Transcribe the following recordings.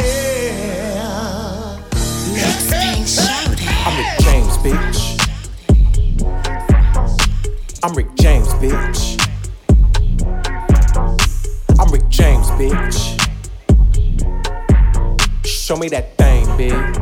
I'm Rick James, bitch. I'm Rick James, bitch. I'm Rick James, bitch. Show me that thing, bitch.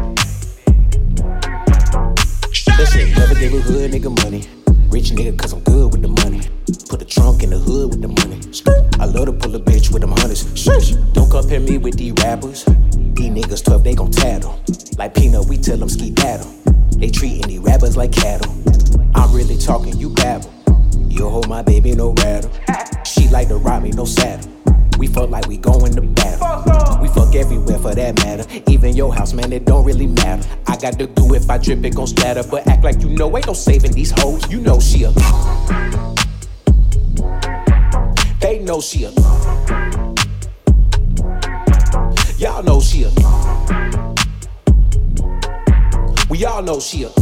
Listen, never gave a hood nigga money. Rich nigga cause I'm good with the money. Put the trunk in the hood with the money. I love to pull a bitch with them hundreds. Don't compare me with these rappers. These niggas 12, they gon' tattle. Like Peanut, we tell them ski battle. They treating these rappers like cattle. I'm really talking, you babble. You hold my baby, no rattle. She like to ride me, no saddle. We fuck like we going to battle. We fuck everywhere for that matter. Even your house, man, it don't really matter. I got to do if I drip, it gon' splatter. But act like you know, ain't no saving these hoes. You know she a. They know she a. Y'all know she a. We all know she a.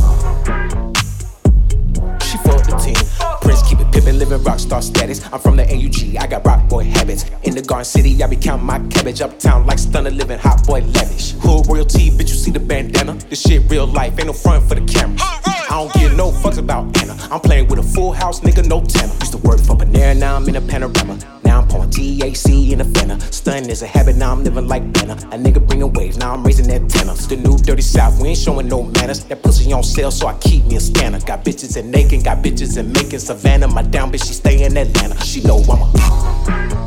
She fuck the team. Prince keep it pippin', living rock star status. I'm from the AUG, I got rock boy habits. In the Garden City, I be counting my cabbage. Uptown like stunner, living hot boy lavish. Hood royalty, bitch, you see the bandana. This shit real life, ain't no front for the camera. I don't give no fucks about Anna. I'm playing with a full house, nigga, no tenor. Used to work for Panera, now I'm in a panorama. Now I'm pouring TAC in a Fenner. Stunning is a habit, now I'm living like Banner. A nigga bringing waves, now I'm raising that tenor. It's the new dirty South, we ain't showing no manners. That pussy on sale, so I keep me a scanner. Got bitches in Macon, got bitches in Macon, Savannah. My down bitch, she stay in Atlanta. She know I'm a.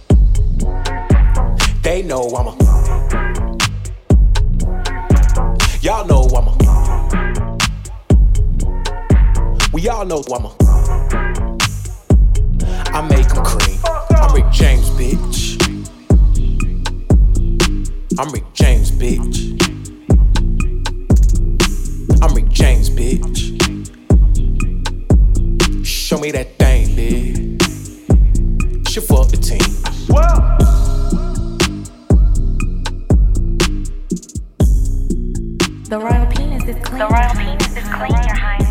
They know I'm a. Y'all know I'm a. We all know I'm a. I make them cream. I'm Rick James, bitch. I'm Rick James, bitch. I'm Rick James, bitch. Show me that thing, bitch. She fuck the team. The royal penis is clean, Your Highness.